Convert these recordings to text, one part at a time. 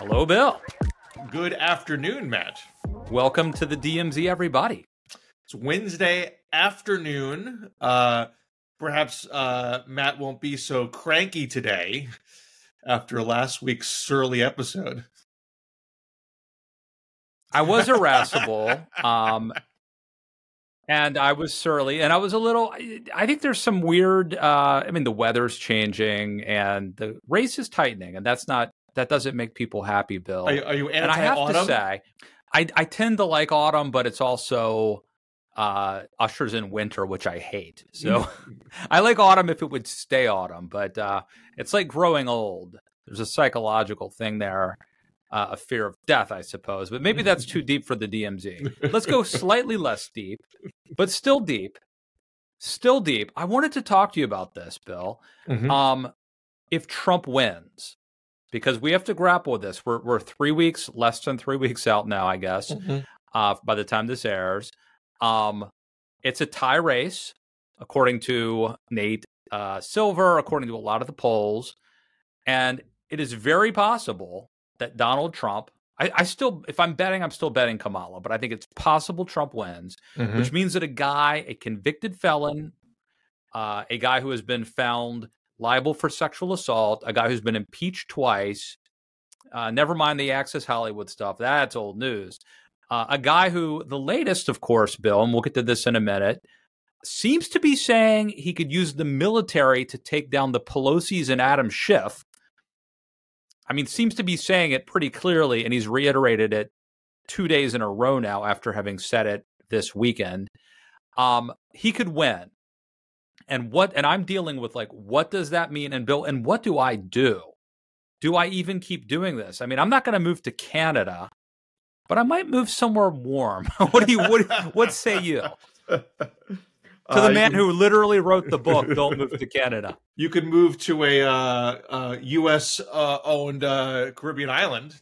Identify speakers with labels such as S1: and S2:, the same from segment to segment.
S1: Hello, Bill.
S2: Good afternoon, Matt.
S1: Welcome to the DMZ, everybody.
S2: It's Wednesday afternoon. Perhaps Matt won't be so cranky today after last week's surly episode.
S1: I was irascible, and I was surly, and I was a little. I think there's some weird. The weather's changing, and the race is tightening, and that doesn't make people happy, Bill.
S2: Are you anti-autumn?
S1: And I have to say, I tend to like autumn, but it's also ushers in winter, which I hate. So I like autumn if it would stay autumn, but it's like growing old. There's a psychological thing there. A fear of death, I suppose. But maybe that's too deep for the DMZ. Let's go slightly less deep, but still deep. Still deep. I wanted to talk to you about this, Bill.
S2: Mm-hmm.
S1: If Trump wins, because we have to grapple with this. We're less than 3 weeks out now, I guess, by the time this airs. It's a tie race, according to Nate Silver, according to a lot of the polls. And it is very possible that Donald Trump, I still, if I'm betting, I'm still betting Kamala, but I think it's possible Trump wins, which means that a convicted felon, a guy who has been found liable for sexual assault, a guy who's been impeached twice, never mind the Access Hollywood stuff, that's old news. A guy who, the latest, of course, Bill, and we'll get to this in a minute, seems to be saying he could use the military to take down the Pelosi's and Adam Schiff. Seems to be saying it pretty clearly, and he's reiterated it 2 days in a row now after having said it this weekend. He could win. And I'm dealing with, what does that mean? And Bill, and what do I do? Do I even keep doing this? I'm not going to move to Canada, but I might move somewhere warm. What say you? To the man who literally wrote the book, Don't Move to Canada.
S2: You could move to a U.S.-owned Caribbean island.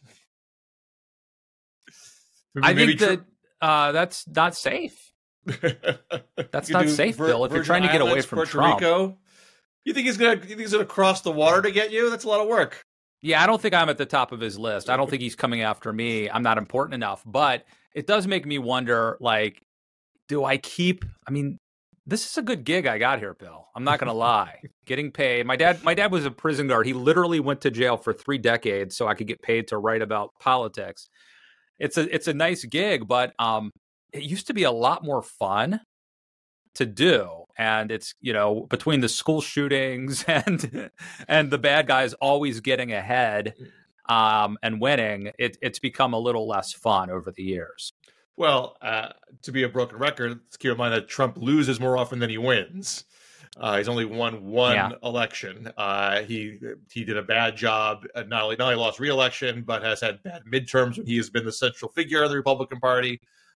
S1: I think that's not safe. That's not safe, Bill. If you're trying to get away from
S2: Puerto
S1: Trump.
S2: Rico, you think he's gonna cross the water to get you? That's a lot of work.
S1: Yeah, I don't think I'm at the top of his list. I don't think he's coming after me. I'm not important enough. But it does make me wonder, do I keep... this is a good gig I got here, Bill. I'm not going to lie. Getting paid. My dad was a prison guard. He literally went to jail for 3 decades so I could get paid to write about politics. It's a nice gig, but it used to be a lot more fun to do. And it's, between the school shootings and the bad guys always getting ahead and winning, it's become a little less fun over the years.
S2: Well, to be a broken record, let's keep in mind that Trump loses more often than he wins. He's only won one election. He did a bad job. Not only lost re-election, but has had bad midterms when he has been the central figure of the Republican Party.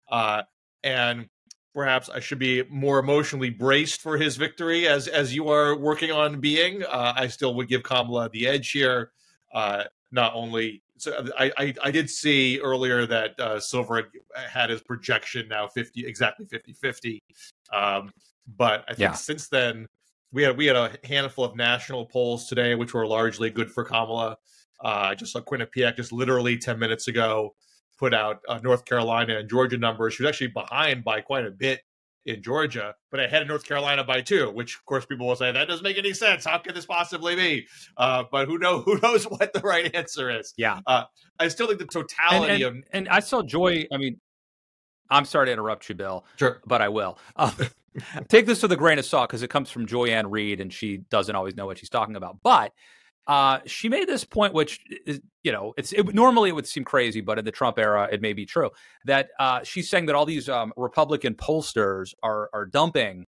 S2: And perhaps I should be more emotionally braced for his victory, as you are working on being. I still would give Kamala the edge here. Not only... So I did see earlier that Silver had his projection now exactly 50-50. But I think since then we had a handful of national polls today, which were largely good for Kamala. I just saw Quinnipiac just literally 10 minutes ago put out North Carolina and Georgia numbers. She was actually behind by quite a bit in Georgia, but ahead of North Carolina by 2, which of course people will say that doesn't make any sense. How could this possibly be? But who knows what the right answer is?
S1: Yeah.
S2: I still think the totality
S1: and I saw Joy. I'm sorry to interrupt you, Bill.
S2: Sure.
S1: But I will. Take this with a grain of salt because it comes from Joyanne Reed and she doesn't always know what she's talking about. But she made this point, which is, normally it would seem crazy, but in the Trump era, it may be true, that she's saying that all these Republican pollsters are dumping.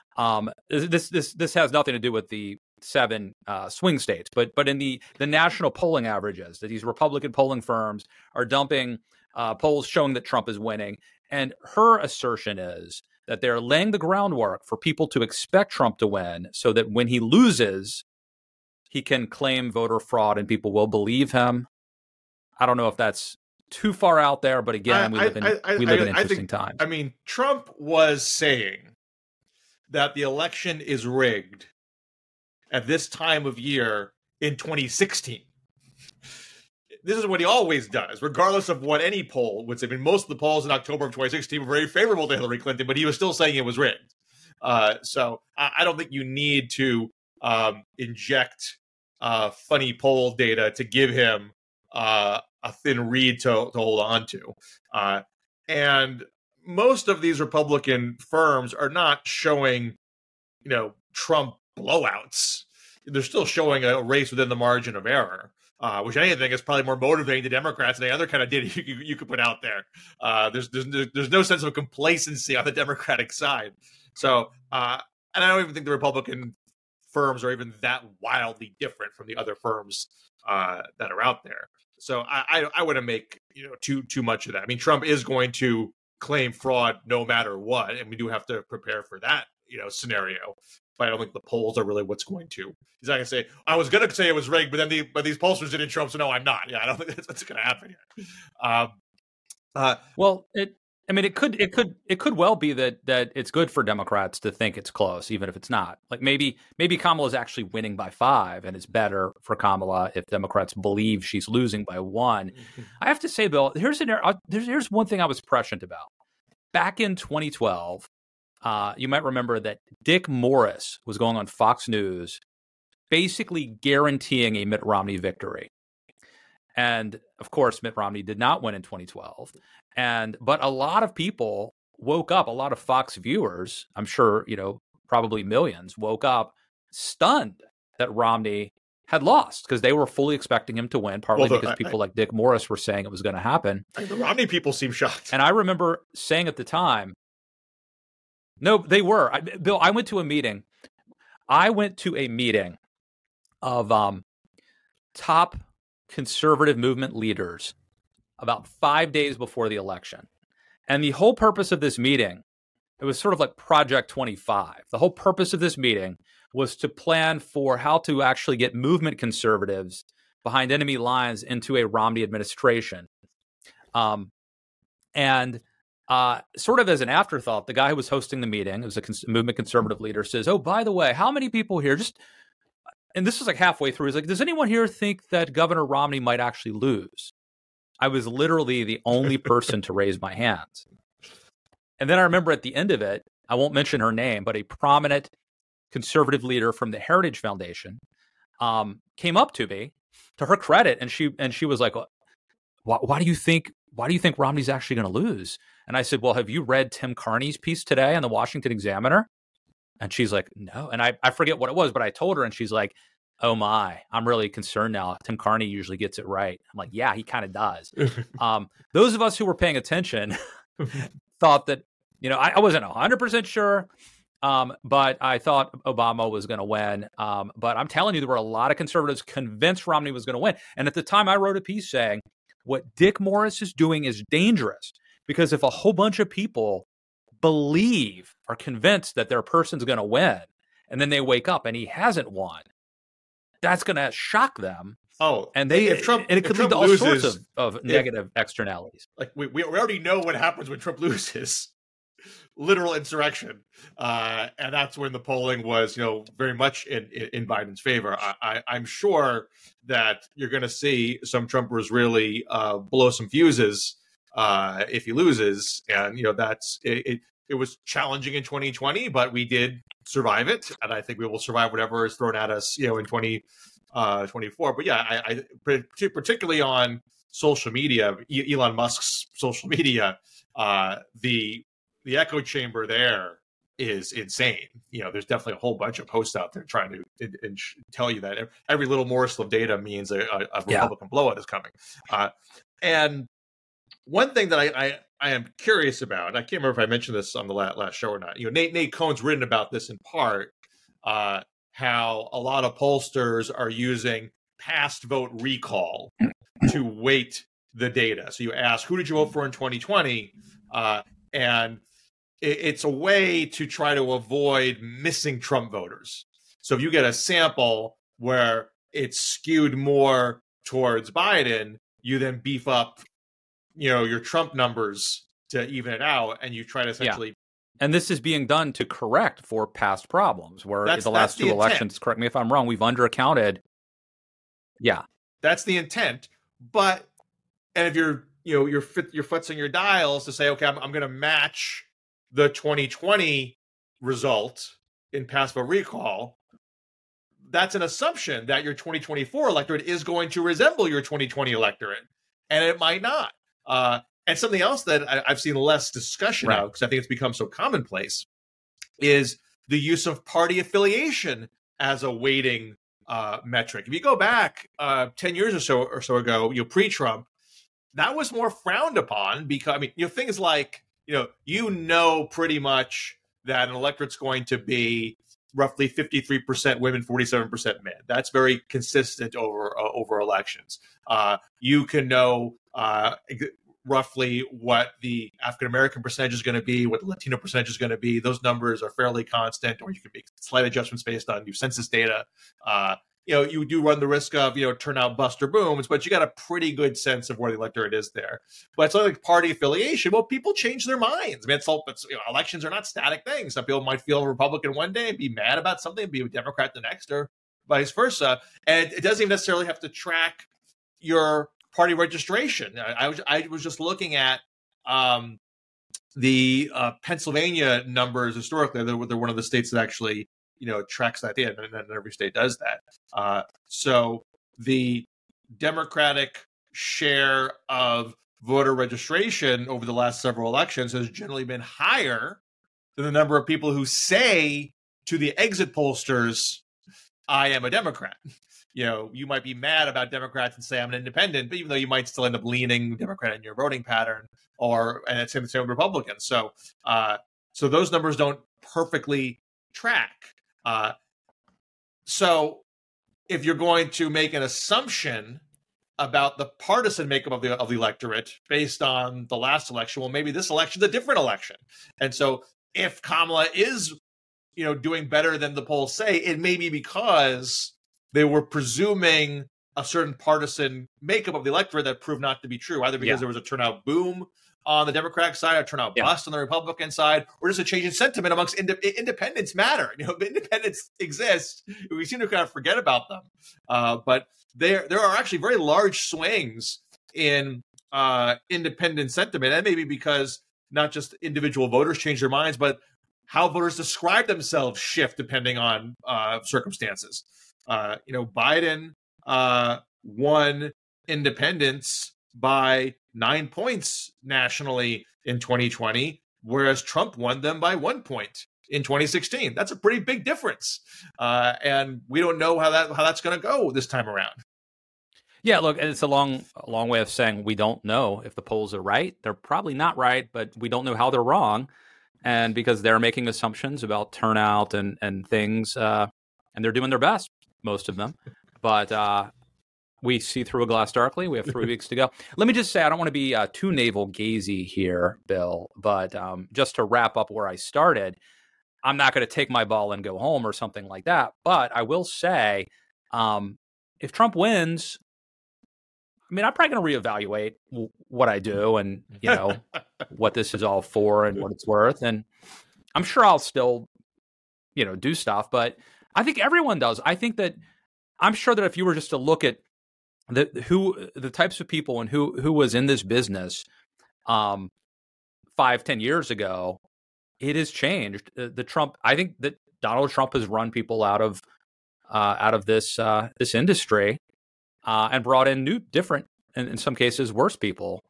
S1: This has nothing to do with the 7 swing states, but in the national polling averages, that these Republican polling firms are dumping polls showing that Trump is winning. And her assertion is that they're laying the groundwork for people to expect Trump to win so that when he loses, he can claim voter fraud and people will believe him. I don't know if that's too far out there, but again, we live in interesting times.
S2: Trump was saying that the election is rigged at this time of year in 2016. this is what he always does, regardless of what any poll would say. I mean, most of the polls in October of 2016 were very favorable to Hillary Clinton, but he was still saying it was rigged. So I don't think you need to inject funny poll data to give him a thin reed to hold on to. And most of these Republican firms are not showing, Trump blowouts. They're still showing a race within the margin of error, which anything is probably more motivating to Democrats than any other kind of data you could put out there. There's no sense of complacency on the Democratic side. So, and I don't even think the Republican firms are even that wildly different from the other firms that are out there. So I wouldn't make too much of that. I mean, Trump is going to claim fraud no matter what, and we do have to prepare for that scenario. But I don't think the polls are really what's going to. He's not going to say, I was going to say it was rigged, but then these pollsters didn't show up, so no, I'm not. Yeah, I don't think that's what's going to happen here.
S1: Well, it could well be that it's good for Democrats to think it's close, even if it's not. Like maybe Kamala is actually winning by 5, and it's better for Kamala if Democrats believe she's losing by 1. Mm-hmm. I have to say, Bill, here's one thing I was prescient about. Back in 2012, you might remember that Dick Morris was going on Fox News, basically guaranteeing a Mitt Romney victory. And of course, Mitt Romney did not win in 2012. But a lot of people woke up, a lot of Fox viewers, I'm sure, probably millions, woke up stunned that Romney had lost because they were fully expecting him to win, partly because people like Dick Morris were saying it was going to happen.
S2: The Romney people seem shocked.
S1: And I remember saying at the time, no, they were. Bill, I went to a meeting. Of top conservative movement leaders about 5 days before the election. And the whole purpose of this meeting, it was sort of like Project 25. The whole purpose of this meeting was to plan for how to actually get movement conservatives behind enemy lines into a Romney administration. Sort of as an afterthought, the guy who was hosting the meeting, it was a movement conservative leader, says, oh, by the way, how many people here and this was like halfway through, he's like, does anyone here think that Governor Romney might actually lose? I was literally the only person to raise my hands. And then I remember at the end of it, I won't mention her name, but a prominent conservative leader from the Heritage Foundation came up to me, to her credit, and she was like, why do you think Romney's actually going to lose? And I said, well, have you read Tim Carney's piece today on the Washington Examiner? And she's like, no. And I forget what it was, but I told her, and she's like, oh my, I'm really concerned now. Tim Carney usually gets it right. I'm like, yeah, he kind of does. Those of us who were paying attention thought that, I wasn't 100% sure, but I thought Obama was going to win. But I'm telling you, there were a lot of conservatives convinced Romney was going to win. And at the time, I wrote a piece saying, what Dick Morris is doing is dangerous, because if a whole bunch of people are convinced that their person's going to win, and then they wake up and he hasn't won, that's going to shock them.
S2: Oh,
S1: and it could lead to all sorts of negative externalities.
S2: Like we already know what happens when Trump loses. Literal insurrection. And that's when the polling was, very much in Biden's favor. I'm sure that you're going to see some Trumpers really blow some fuses if he loses. And, it was challenging in 2020, but we did survive it. And I think we will survive whatever is thrown at us, in 2024. But yeah, I particularly on social media, Elon Musk's social media, the echo chamber there is insane. There's definitely a whole bunch of posts out there trying to tell you that every little morsel of data means a Republican blowout is coming. And one thing that I am curious about, and I can't remember if I mentioned this on the last show or not. Nate Cohn's written about this in part, how a lot of pollsters are using past vote recall to weight the data. So you ask, who did you vote for in 2020? And it's a way to try to avoid missing Trump voters. So if you get a sample where it's skewed more towards Biden, you then beef up, your Trump numbers to even it out, and you try to essentially. Yeah.
S1: And this is being done to correct for past problems, where in the last two elections, correct me if I'm wrong, we've underaccounted. Yeah.
S2: That's the intent. And if you're futzing your dials to say, okay, I'm going to match the 2020 result in pass vote recall, that's an assumption that your 2024 electorate is going to resemble your 2020 electorate, and it might not. And something else that I've seen less discussion of, because I think it's become so commonplace, is the use of party affiliation as a weighting metric. If you go back 10 years or so ago, pre-Trump, that was more frowned upon because, things like, pretty much that an electorate's going to be roughly 53% women, 47% men. That's very consistent over elections. You can know roughly what the African-American percentage is going to be, what the Latino percentage is going to be. Those numbers are fairly constant, or you can make slight adjustments based on new census data. You do run the risk of, turnout bust or booms, but you got a pretty good sense of where the electorate is there. But it's like party affiliation. Well, people change their minds. Elections are not static things. Some people might feel Republican one day and be mad about something and be a Democrat the next, or vice versa. And it doesn't even necessarily have to track your party registration. I was just looking at the Pennsylvania numbers historically. They're one of the states that actually tracks that data, and every state does that. So the Democratic share of voter registration over the last several elections has generally been higher than the number of people who say to the exit pollsters, I am a Democrat. You might be mad about Democrats and say I'm an independent, but even though you might still end up leaning Democrat in your voting pattern, and it's the same with Republicans. So those numbers don't perfectly track. So if you're going to make an assumption about the partisan makeup of the electorate based on the last election, well, maybe this election's a different election. And so if Kamala is, doing better than the polls say, it may be because they were presuming a certain partisan makeup of the electorate that proved not to be true, either because there was a turnout boom on the Democratic side, a turnout bust on the Republican side, or just a change in sentiment amongst independents matter. Independents exist. We seem to kind of forget about them. But there are actually very large swings in independent sentiment, and maybe because not just individual voters change their minds, but how voters describe themselves shift depending on circumstances. Biden won independents by 9 points nationally in 2020, whereas Trump won them by 1 point in 2016. That's a pretty big difference. And we don't know how that's going to go this time around.
S1: Yeah, look, it's a long way of saying we don't know if the polls are right. They're probably not right, but we don't know how they're wrong. And because they're making assumptions about turnout and things, and they're doing their best, most of them. But we see through a glass darkly. We have 3 weeks to go. Let me just say, I don't want to be too navel-gazy here, Bill, but just to wrap up where I started, I'm not going to take my ball and go home or something like that. But I will say, if Trump wins, I'm probably going to reevaluate what I do and, what this is all for and what it's worth. And I'm sure I'll still, do stuff. But I think everyone does. I'm sure that if you were just to look at the types of people and who was in this business 5-10 years ago, it has changed. I think that Donald Trump has run people out of this industry and brought in new, different, and in some cases worse people.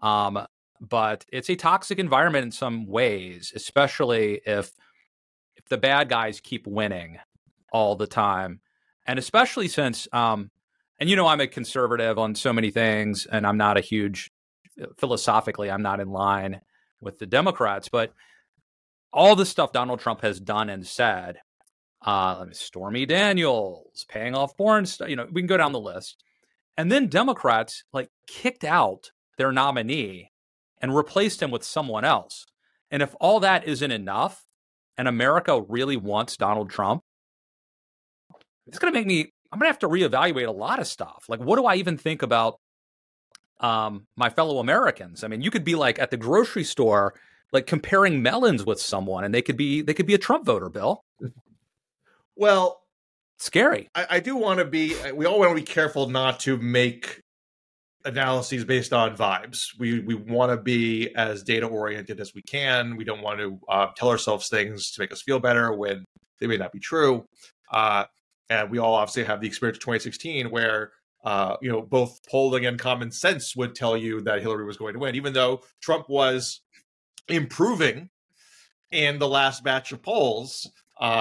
S1: But it's a toxic environment in some ways, especially if the bad guys keep winning all the time, and especially since I'm a conservative on so many things, and I'm not philosophically, I'm not in line with the Democrats, but all the stuff Donald Trump has done and said, Stormy Daniels, paying off porn stuff, we can go down the list. And then Democrats kicked out their nominee and replaced him with someone else. And if all that isn't enough and America really wants Donald Trump, it's going to make me, I'm going to have to reevaluate a lot of stuff. What do I even think about my fellow Americans? You could be at the grocery store, comparing melons with someone, and they could be a Trump voter, Bill.
S2: Well,
S1: scary.
S2: I do want to we all want to be careful not to make analyses based on vibes. We want to be as data oriented as we can. We don't want to tell ourselves things to make us feel better when they may not be true. And we all obviously have the experience of 2016 where both polling and common sense would tell you that Hillary was going to win, even though Trump was improving in the last batch of polls.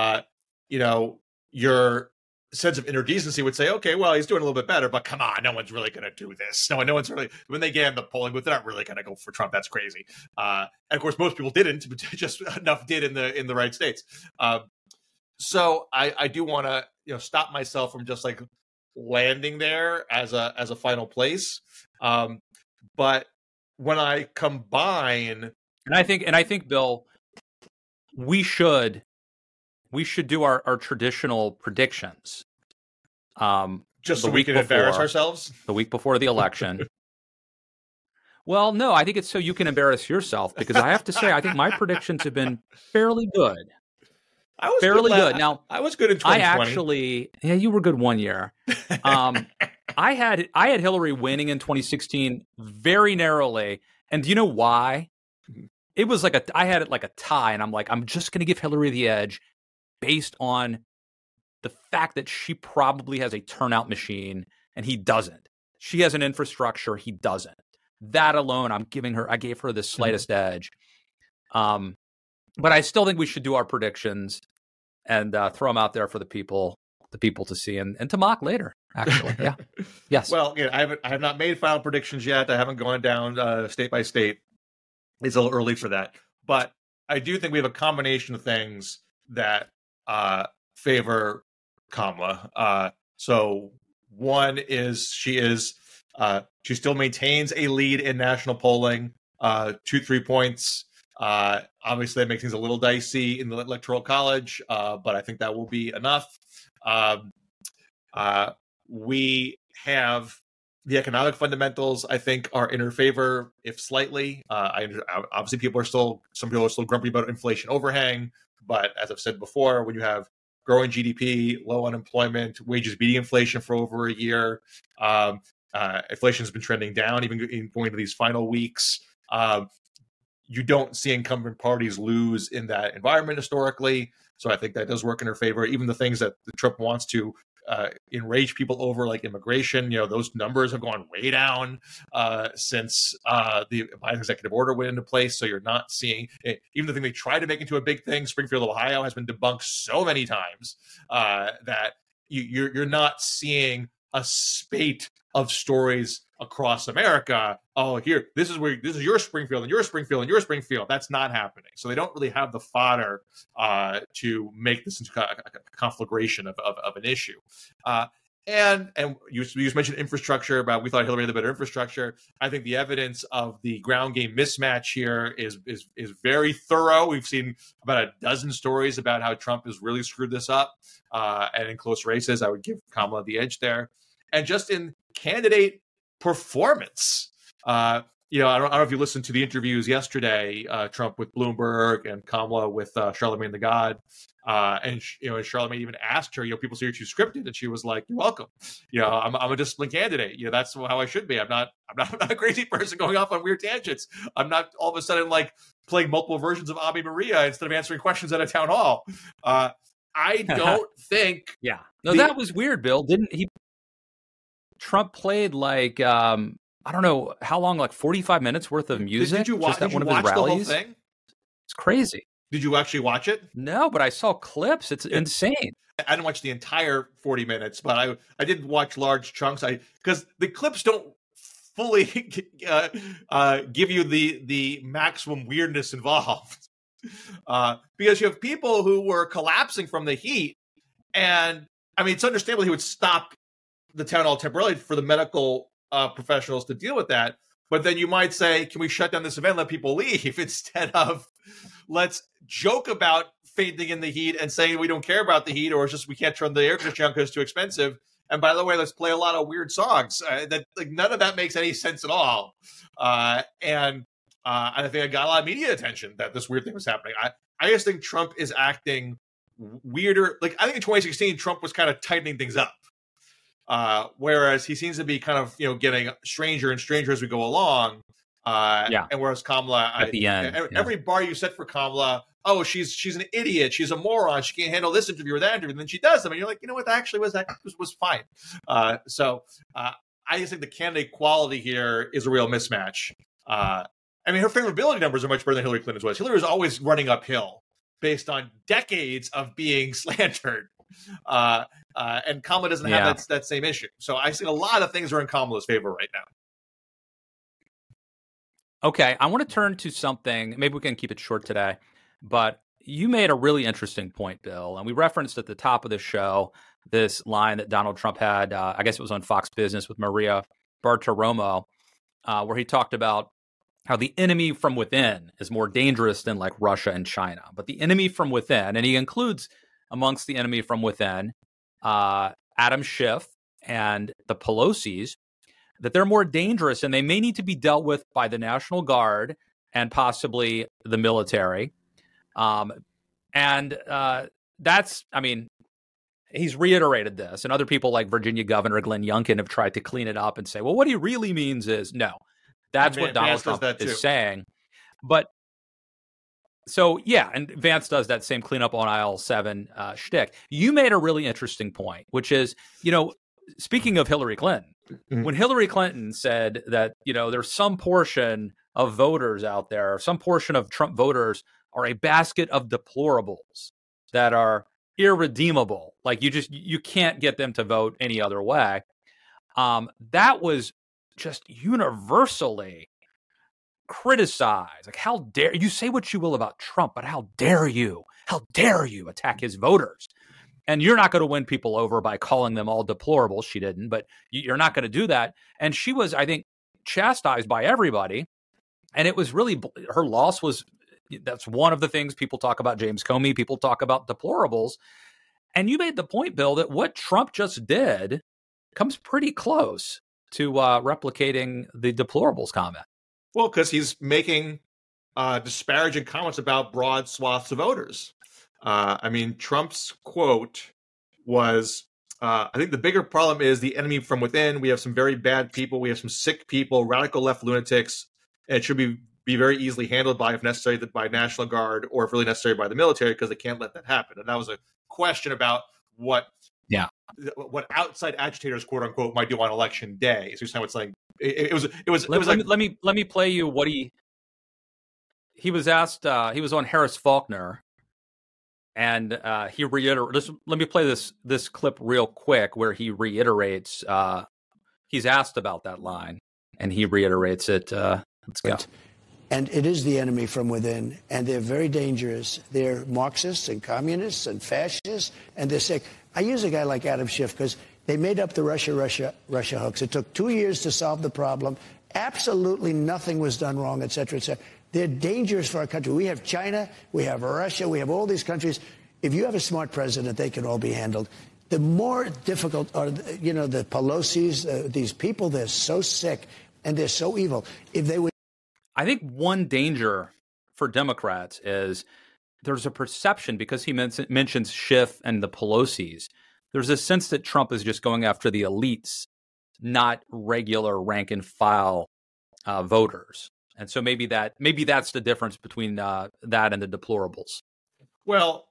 S2: Your sense of inner decency would say, okay, well, he's doing a little bit better, but come on, no one's really going to do this. No one's really, when they get in the polling booth, they're not really going to go for Trump. That's crazy. And of course, most people didn't, but just enough did in the right states. So I do want to, stop myself from just like landing there as a final place. But when I combine,
S1: and I think, Bill, we should do our traditional predictions.
S2: Just so we can embarrass ourselves?
S1: The week before the election. Well, no, I think it's so you can embarrass yourself, because I have to say, I think my predictions have been fairly good.
S2: I was
S1: fairly good. Now,
S2: I was good in 2020.
S1: You were good one year. I had Hillary winning in 2016 very narrowly. And do you know why? It was like I had it like a tie, and I'm like, I'm just going to give Hillary the edge based on the fact that she probably has a turnout machine and he doesn't. She has an infrastructure, he doesn't. That alone, I gave her the slightest edge. But I still think we should do our predictions and throw them out there for the people to see and to mock later. Actually, yeah, yes.
S2: Well, I have not made final predictions yet. I haven't gone down state by state. It's a little early for that, but I do think we have a combination of things that favor Kamala. So one is she still maintains a lead in national polling, 2-3 points. Obviously, that makes things a little dicey in the Electoral College, but I think that will be enough. We have the economic fundamentals, I think, are in her favor, if slightly. Obviously, some people are still grumpy about inflation overhang, but as I've said before, when you have growing GDP, low unemployment, wages beating inflation for over a year, inflation has been trending down, even going into these final weeks. You don't see incumbent parties lose in that environment historically. So I think that does work in her favor. Even the things that Trump wants to enrage people over, like immigration, those numbers have gone way down since the Biden executive order went into place. So you're not seeing, even the thing they tried to make into a big thing, Springfield, Ohio, has been debunked so many times that you're not seeing a spate of stories across America. Oh, here, this is your Springfield and your Springfield and your Springfield. That's not happening. So they don't really have the fodder to make this into a conflagration of an issue. And you just mentioned infrastructure, but we thought Hillary had the better infrastructure. I think the evidence of the ground game mismatch here is very thorough. We've seen about a dozen stories about how Trump has really screwed this up. And in close races, I would give Kamala the edge there. And just in candidate performance, I don't know if you listened to the interviews yesterday, Trump with Bloomberg and Kamala with Charlamagne the God. And Charlamagne even asked her, people say you're too scripted, and she was like, "You're welcome. I'm a disciplined candidate. That's how I should be. I'm not a crazy person going off on weird tangents. I'm not all of a sudden like playing multiple versions of Ave Maria instead of answering questions at a town hall." I don't think.
S1: Yeah, no, that was weird. Bill, didn't he? Trump played like I don't know how long, like 45 minutes worth of music.
S2: Did you watch the whole thing?
S1: It's crazy.
S2: Did you actually watch it?
S1: No, but I saw clips. It's insane.
S2: I didn't watch the entire 40 minutes, but I did watch large chunks. Because the clips don't fully give you the maximum weirdness involved. Because you have people who were collapsing from the heat, and I mean, it's understandable he would stop the town hall temporarily for the medical professionals to deal with that. But then you might say, can we shut down this event and let people leave instead of let's joke about fainting in the heat and saying we don't care about the heat, or it's just we can't turn the air conditioning on because it's too expensive. And by the way, let's play a lot of weird songs. That like none of that makes any sense at all. And I think I got a lot of media attention that this weird thing was happening. I just think Trump is acting weirder. Like I think in 2016, Trump was kind of tightening things up. Whereas he seems to be kind of getting stranger and stranger as we go along. And whereas Kamala,
S1: at the end,
S2: every bar you set for Kamala, oh, she's an idiot, she's a moron, she can't handle this interview or that interview, and then she does them, and you're like, what, that actually was fine. So I just think the candidate quality here is a real mismatch. I mean, her favorability numbers are much better than Hillary Clinton's was. Hillary was always running uphill based on decades of being slandered. And Kamala doesn't have that same issue. So I see a lot of things are in Kamala's favor right now.
S1: Okay, I want to turn to something, maybe we can keep it short today, but you made a really interesting point, Bill, and we referenced at the top of the show this line that Donald Trump had, I guess it was on Fox Business with Maria Bartiromo, where he talked about how the enemy from within is more dangerous than like Russia and China. But the enemy from within, and he includes amongst the enemy from within, Adam Schiff and the Pelosi's, that they're more dangerous and they may need to be dealt with by the National Guard and possibly the military. That's, I mean, he's reiterated this, and other people like Virginia Governor Glenn Youngkin have tried to clean it up and say, well, what he really means is, no, that's what Donald Trump is saying. But so, yeah, and Vance does that same cleanup on aisle 7 shtick. You made a really interesting point, which is, speaking of Hillary Clinton, when Hillary Clinton said that, there's some portion of voters out there, some portion of Trump voters are a basket of deplorables that are irredeemable. Like you can't get them to vote any other way. That was just universally criticized. Like, how dare you say what you will about Trump, but how dare you attack his voters? And you're not going to win people over by calling them all deplorable. She didn't, but you're not going to do that. And she was, I think, chastised by everybody. And it was really, her loss was, that's one of the things people talk about James Comey, people talk about deplorables. And you made the point, Bill, that what Trump just did comes pretty close to replicating the deplorables comment.
S2: Well, because he's making disparaging comments about broad swaths of voters. I mean, Trump's quote was, I think the bigger problem is the enemy from within. We have some very bad people. We have some sick people, radical left lunatics. And it should be very easily handled by, if necessary, by National Guard, or if really necessary, by the military, because they can't let that happen. And that was a question about what outside agitators, quote unquote, might do on election day. So it's like it was.
S1: Let me play you what he was asked. He was on Harris Faulkner. And he reiterates. Let me play this clip real quick, where he reiterates. He's asked about that line, and he reiterates it. Let's go.
S3: And it is the enemy from within, and they're very dangerous. They're Marxists and communists and fascists, and they're sick. I use a guy like Adam Schiff because they made up the Russia hoax. It took 2 years to solve the problem. Absolutely nothing was done wrong, et cetera, et cetera. They're dangerous for our country. We have China, we have Russia, we have all these countries. If you have a smart president, they can all be handled. The more difficult are, the Pelosi's, these people, they're so sick and they're so evil. If they would.
S1: I think one danger for Democrats is there's a perception, because he mentions Schiff and the Pelosi's, there's a sense that Trump is just going after the elites, not regular rank and file voters. And so maybe that's the difference between that and the deplorables.
S2: Well,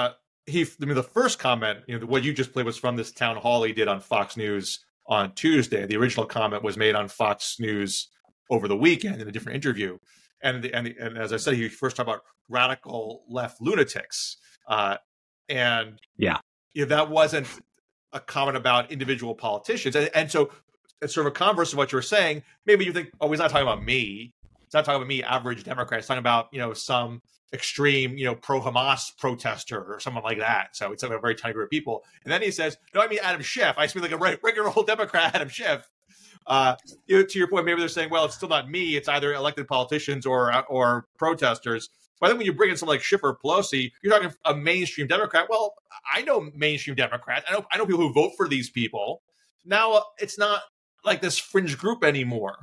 S2: the first comment, what you just played was from this town hall he did on Fox News on Tuesday. The original comment was made on Fox News over the weekend in a different interview. And as I said, he first talked about radical left lunatics. That wasn't a comment about individual politicians. And so it's sort of a converse of what you're saying. Maybe you think, oh, he's not talking about me. It's not talking about me, average Democrat. It's talking about, some extreme, pro-Hamas protester or someone like that. So it's like a very tiny group of people. And then he says, no, I mean Adam Schiff. I speak like a regular old Democrat, Adam Schiff. To your point, maybe they're saying, well, it's still not me. It's either elected politicians or protesters. But I think when you bring in someone like Schiff or Pelosi, you're talking a mainstream Democrat. Well, I know mainstream Democrats. I know people who vote for these people. Now it's not like this fringe group anymore.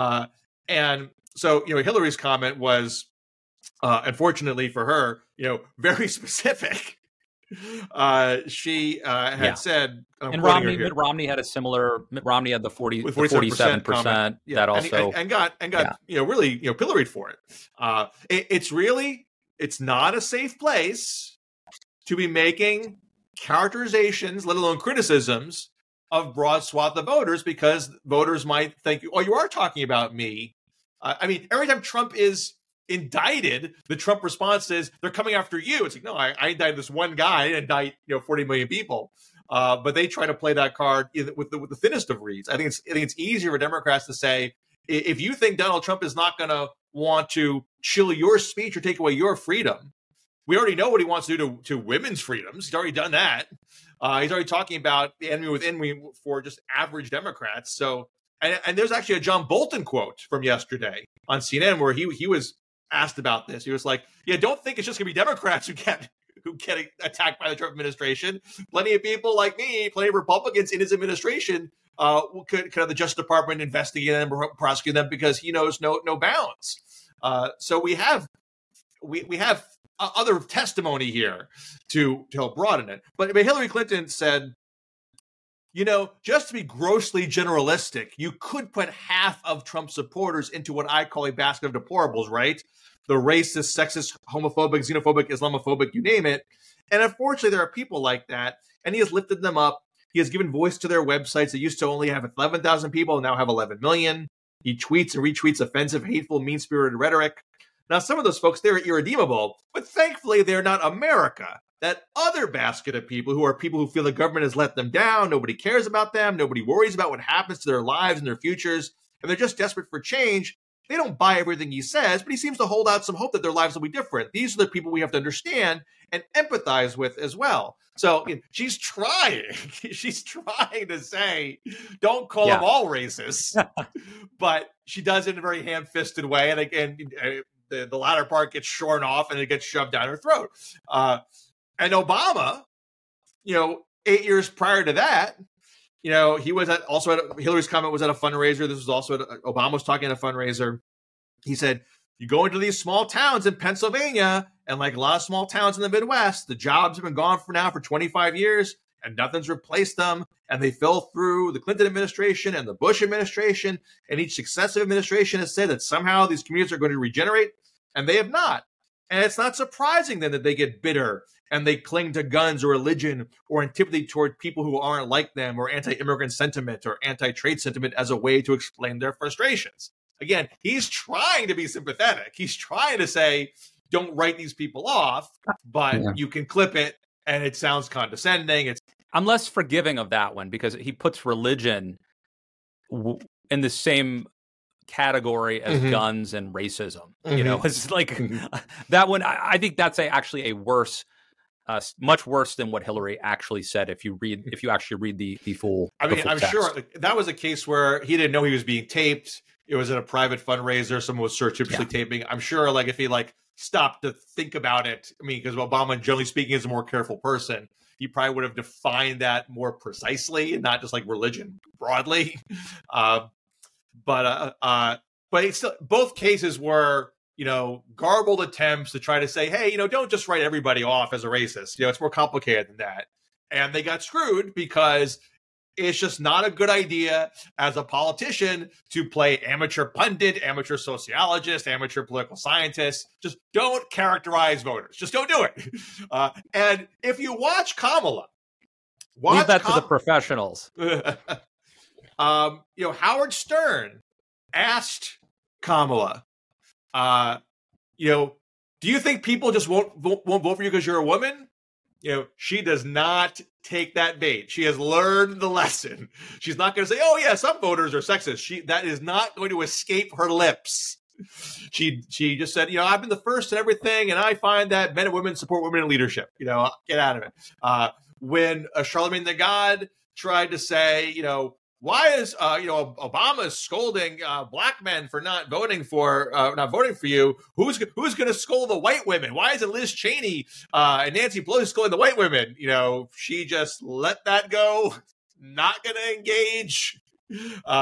S2: And so, Hillary's comment was, unfortunately for her, very specific. She had said,
S1: and Mitt Romney had a similar. Mitt Romney had the 47%.
S2: That
S1: also
S2: and got really pilloried for it. It's not a safe place to be making characterizations, let alone criticisms, of broad swath of voters, because voters might think, oh, you are talking about me. Every time Trump is indicted, the Trump response is, they're coming after you. It's like, no, I indicted this one guy. I didn't indict 40 million people. But they try to play that card with the thinnest of reeds. I think it's easier for Democrats to say, if you think Donald Trump is not going to want to chill your speech or take away your freedom, we already know what he wants to do to women's freedoms. He's already done that. He's already talking about the enemy within for just average Democrats. So, and there's actually a John Bolton quote from yesterday on CNN where he was asked about this. He was like, "Yeah, don't think it's just going to be Democrats who get attacked by the Trump administration. Plenty of people like me, plenty of Republicans in his administration could have the Justice Department investigate them or prosecute them because he knows no bounds." So we have other testimony here to help broaden it. But Hillary Clinton said, just to be grossly generalistic, you could put half of Trump supporters into what I call a basket of deplorables, right? The racist, sexist, homophobic, xenophobic, Islamophobic, you name it. And unfortunately, there are people like that, and he has lifted them up. He has given voice to their websites that used to only have 11,000 people and now have 11 million. He tweets and retweets offensive, hateful, mean-spirited rhetoric. Now, some of those folks, they're irredeemable, but thankfully they're not America. That other basket of people who feel the government has let them down, nobody cares about them, nobody worries about what happens to their lives and their futures, and they're just desperate for change. They don't buy everything he says, but he seems to hold out some hope that their lives will be different. These are the people we have to understand and empathize with as well. So she's trying. She's trying to say, don't call them all racists, but she does it in a very ham-fisted way, and again, the latter part gets shorn off and it gets shoved down her throat. And Obama, 8 years prior to that, he was Hillary's comment was at a fundraiser. This was also Obama was talking at a fundraiser. He said, you go into these small towns in Pennsylvania, and like a lot of small towns in the Midwest, the jobs have been gone for 25 years, and nothing's replaced them. And they fell through the Clinton administration and the Bush administration, and each successive administration has said that somehow these communities are going to regenerate, and they have not. And it's not surprising then that they get bitter and they cling to guns or religion or antipathy toward people who aren't like them, or anti-immigrant sentiment or anti-trade sentiment as a way to explain their frustrations. Again, he's trying to be sympathetic. He's trying to say, don't write these people off, but you can clip it and it sounds condescending.
S1: I'm less forgiving of that one because he puts religion in the same category as guns and racism. It's like that one. I think that's actually a worse, much worse than what Hillary actually said. If you actually read the full,
S2: I'm
S1: text.
S2: Sure that was a case where he didn't know he was being taped. It was at a private fundraiser. Someone was surreptitiously taping. I'm sure, if he stopped to think about it, because Obama, generally speaking, is a more careful person, he probably would have defined that more precisely and not just religion broadly. But it's still, both cases were, garbled attempts to try to say, hey, don't just write everybody off as a racist. It's more complicated than that. And they got screwed because it's just not a good idea as a politician to play amateur pundit, amateur sociologist, amateur political scientist. Just don't characterize voters. Just don't do it. And if you watch Kamala,
S1: leave that to the professionals.
S2: Howard Stern asked Kamala, do you think people just won't vote for you because you're a woman? She does not take that bait. She has learned the lesson. She's not going to say, oh yeah, some voters are sexist. That is not going to escape her lips. She just said, I've been the first in everything, and I find that men and women support women in leadership. Get out of it. When Charlemagne the God tried to say, why is Obama scolding black men for not voting for you? Who's going to scold the white women? Why isn't Liz Cheney and Nancy Pelosi scolding the white women? She just let that go. Not going to engage.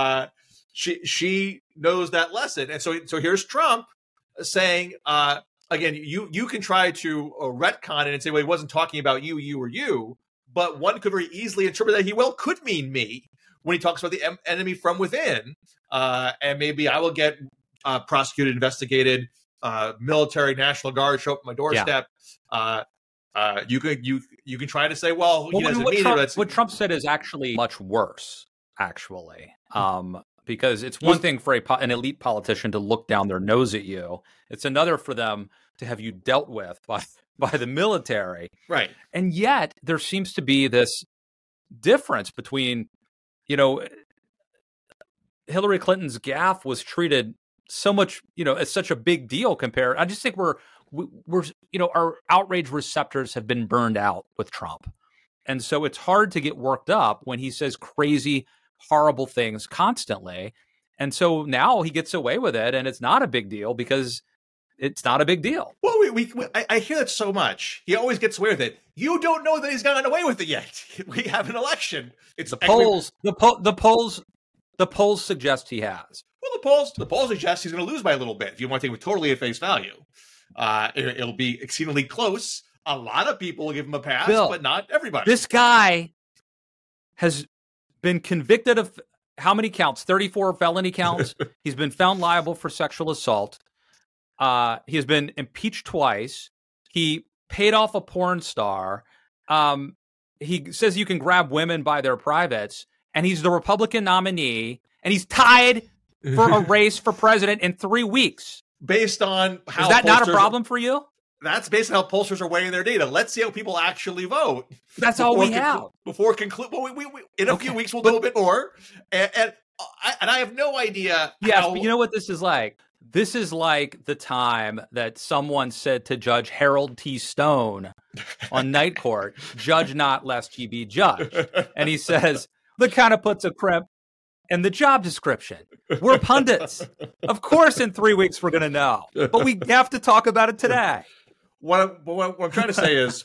S2: She knows that lesson, and so here's Trump saying again, you can try to retcon it and say, well, he wasn't talking about you or you, but one could very easily interpret that he could mean me when he talks about the enemy from within, and maybe I will get prosecuted, investigated, military, National Guard show up at my doorstep. Yeah. You can try to say, well, he doesn't mean it.
S1: What Trump said is actually much worse, actually. Because it's one thing for an elite politician to look down their nose at you. It's another for them to have you dealt with by the military.
S2: Right.
S1: And yet there seems to be this difference between, Hillary Clinton's gaffe was treated so much, as such a big deal compared. I just think we're our outrage receptors have been burned out with Trump. And so it's hard to get worked up when he says crazy, horrible things constantly. And so now he gets away with it, and it's not a big deal because it's not a big deal.
S2: Well, I hear that so much. He always gets away with it. You don't know that he's gotten away with it yet. We have an election. It's
S1: the polls. The polls suggest he has.
S2: Well, the polls suggest he's going to lose by a little bit. If you want to take it totally at face value, it'll be exceedingly close. A lot of people will give him a pass,
S1: Bill,
S2: but not everybody.
S1: This guy has been convicted of how many counts? 34 felony counts. He's been found liable for sexual assault. He has been impeached twice. He paid off a porn star. He says you can grab women by their privates, and he's the Republican nominee, and he's tied for a race for president in 3 weeks.
S2: Based on how
S1: is that not a problem for you?
S2: That's based on how pollsters are weighing their data. Let's see how people actually vote.
S1: That's all we have.
S2: Before conclude, well, we in a few weeks we'll do a bit more, and I have no idea.
S1: Yes, but you know what this is like. This is like the time that someone said to Judge Harold T. Stone on Night Court, "Judge not, lest ye be judged," and he says, "The kind of puts a crimp in the job description. We're pundits. Of course, in 3 weeks we're going to know, but we have to talk about it today."
S2: What I'm trying to say is,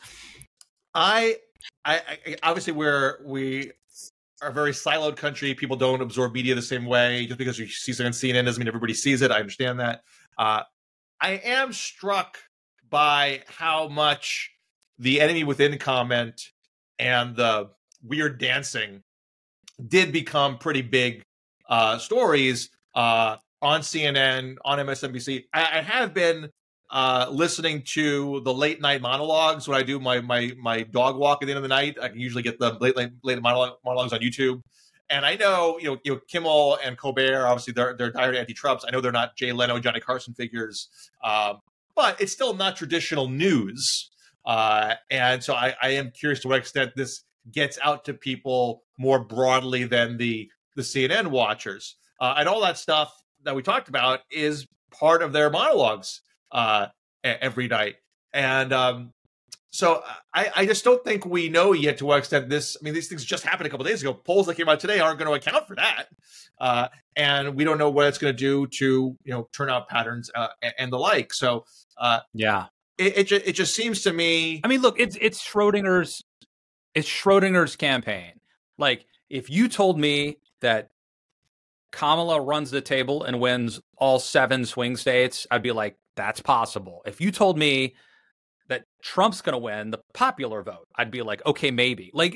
S2: I obviously we are a very siloed country. People don't absorb media the same way. Just because you see something on CNN doesn't mean everybody sees it. I understand that. I am struck by how much the enemy within comment and the weird dancing did become pretty big stories on CNN, on MSNBC. I have been listening to the late night monologues when I do my dog walk at the end of the night. I can usually get the late monologues on YouTube. And I know, Kimmel and Colbert, obviously they're diehard anti-Trumps. I know they're not Jay Leno, Johnny Carson figures, but it's still not traditional news. And so I am curious to what extent this gets out to people more broadly than the CNN watchers. And all that stuff that we talked about is part of their monologues every night. And so I just don't think we know yet to what extent these things just happened a couple of days ago. Polls that came out today aren't going to account for that. And we don't know what it's going to do to, turnout patterns and the like. So,
S1: yeah,
S2: it just seems to me.
S1: I mean, look, it's Schrodinger's campaign. Like, if you told me that Kamala runs the table and wins all 7 swing states, I'd be like, that's possible. If you told me that Trump's going to win the popular vote, I'd be like, okay, maybe. Like,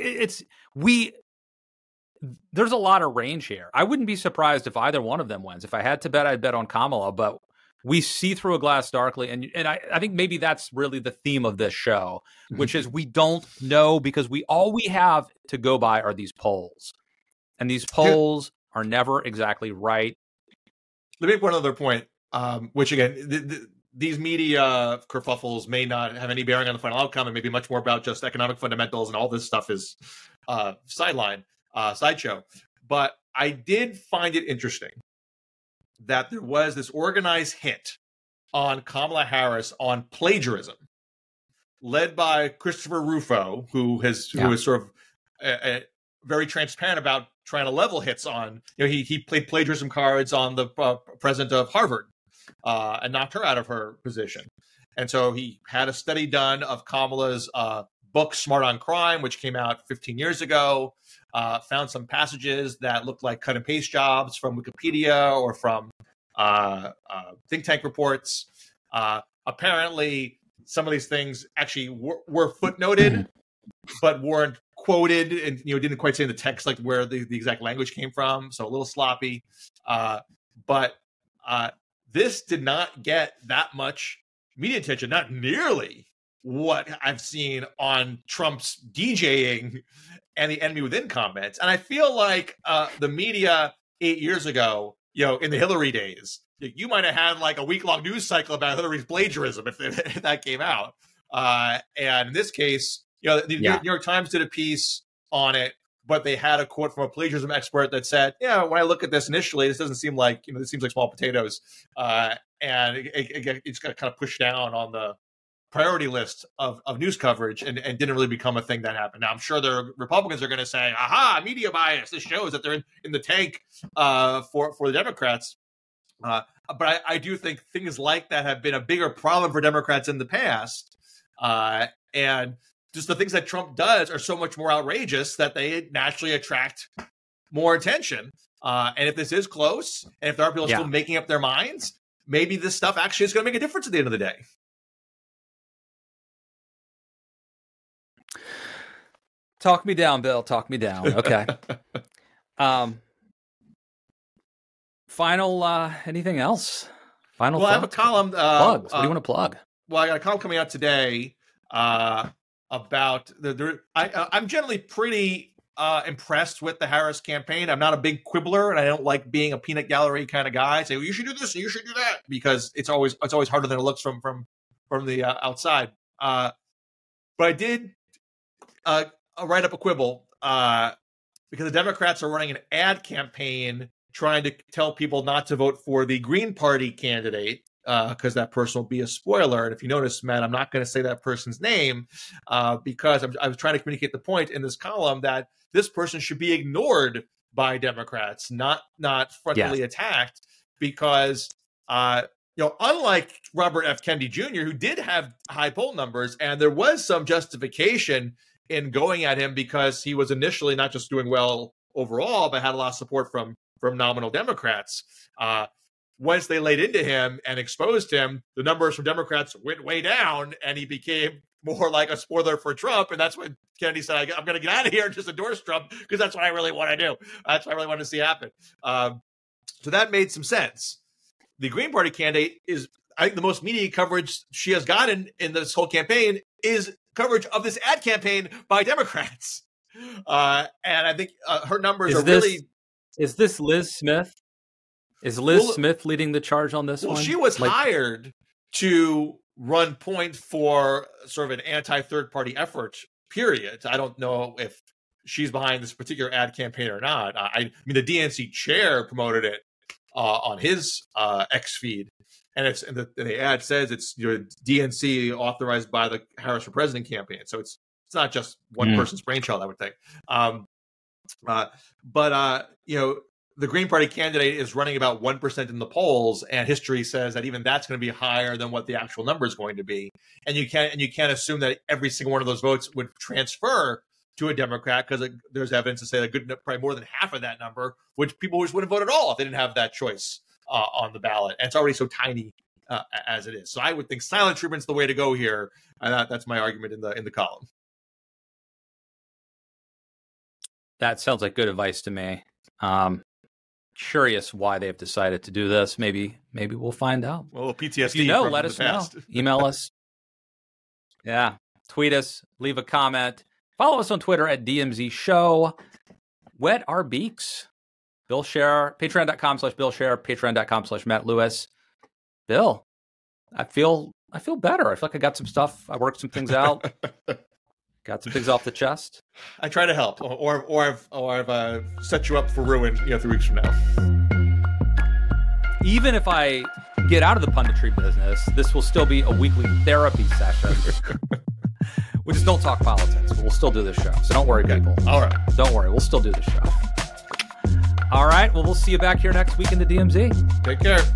S1: there's a lot of range here. I wouldn't be surprised if either one of them wins. If I had to bet, I'd bet on Kamala, but we see through a glass darkly. And I think maybe that's really the theme of this show, which is we don't know because all we have to go by are these polls. And these polls are never exactly right.
S2: Let me make one other point, which again, these media kerfuffles may not have any bearing on the final outcome and maybe much more about just economic fundamentals, and all this stuff is sideshow. But I did find it interesting that there was this organized hit on Kamala Harris on plagiarism, led by Christopher Rufo, who is sort of very transparent about trying to level hits on. He played plagiarism cards on the president of Harvard and knocked her out of her position. And so he had a study done of Kamala's book, Smart on Crime, which came out 15 years ago, found some passages that looked like cut and paste jobs from Wikipedia or from think tank reports, apparently some of these things actually were footnoted, but weren't quoted, and didn't quite say in the text like where the exact language came from, so a little sloppy. But this did not get that much media attention, not nearly what I've seen on Trump's DJing and the enemy within comments. And I feel like the media 8 years ago, in the Hillary days, you might have had like a week-long news cycle about Hillary's plagiarism if that came out. And in this case, the New York Times did a piece on it, but they had a quote from a plagiarism expert that said, when I look at this initially, this doesn't seem like, this seems like small potatoes. And it's got to kind of push down on the priority list of news coverage and didn't really become a thing that happened. Now, I'm sure the Republicans are going to say, aha, media bias. This shows that they're in the tank for the Democrats. But I do think things like that have been a bigger problem for Democrats in the past. And just the things that Trump does are so much more outrageous that they naturally attract more attention. And if this is close, and if there are people still making up their minds, maybe this stuff actually is going to make a difference at the end of the day.
S1: Talk me down, Bill. Talk me down. Okay. Final, anything else? Final thoughts?
S2: I have a column.
S1: Plugs. What do you want to plug?
S2: Well, I got a column coming out today about I'm generally pretty impressed with the Harris campaign. I'm not a big quibbler, and I don't like being a peanut gallery kind of guy. Say, well, you should do this, and you should do that, because it's always harder than it looks from the outside. But I did write up a quibble because the Democrats are running an ad campaign trying to tell people not to vote for the Green Party candidate because that person will be a spoiler. And if you notice, Matt, I'm not going to say that person's name because I was trying to communicate the point in this column that this person should be ignored by Democrats, not frontally attacked, because unlike Robert F. Kennedy Jr., who did have high poll numbers, and there was some justification in going at him because he was initially not just doing well overall, but had a lot of support from nominal Democrats. Once they laid into him and exposed him, the numbers from Democrats went way down, and he became more like a spoiler for Trump. And that's when Kennedy said, I'm going to get out of here and just endorse Trump because that's what I really want to do. That's what I really want to see happen. So that made some sense. The Green Party candidate is, I think, the most media coverage she has gotten in this whole campaign is coverage of this ad campaign by Democrats. And I think her numbers really...
S1: Is this Liz Smith? Is Liz Smith leading the charge on this one?
S2: Well, she was hired to run point for sort of an anti-third-party effort, period. I don't know if she's behind this particular ad campaign or not. I mean, the DNC chair promoted it on his X feed. And the ad says it's DNC authorized by the Harris for President campaign. So it's not just one person's brainchild, I would think. But the Green Party candidate is running about 1% in the polls, and history says that even that's going to be higher than what the actual number is going to be. And you can't assume that every single one of those votes would transfer to a Democrat, because there's evidence to say that probably more than half of that number, which people just wouldn't vote at all if they didn't have that choice on the ballot. And it's already so tiny as it is. So I would think silent treatment's the way to go here. And that's my argument in the column.
S1: That sounds like good advice to me. Curious why they've decided to do this. Maybe we'll find out.
S2: Well, PTSD.
S1: If let us know. Email us. Yeah. Tweet us. Leave a comment. Follow us on Twitter at DMZ Show. Wet our beaks. Bill Scher. Patreon.com/Bill Scher. Patreon.com/Matt Lewis. Bill, I feel better. I feel like I got some stuff. I worked some things out. Got some things off the chest.
S2: I try to help, or I've set you up for ruin 3 weeks from now.
S1: Even if I get out of the punditry business, this will still be a weekly therapy session. We just don't talk politics, but we'll still do this show. So don't worry, people.
S2: All right.
S1: Don't worry. We'll still do the show. All right. Well, we'll see you back here next week in the DMZ.
S2: Take care.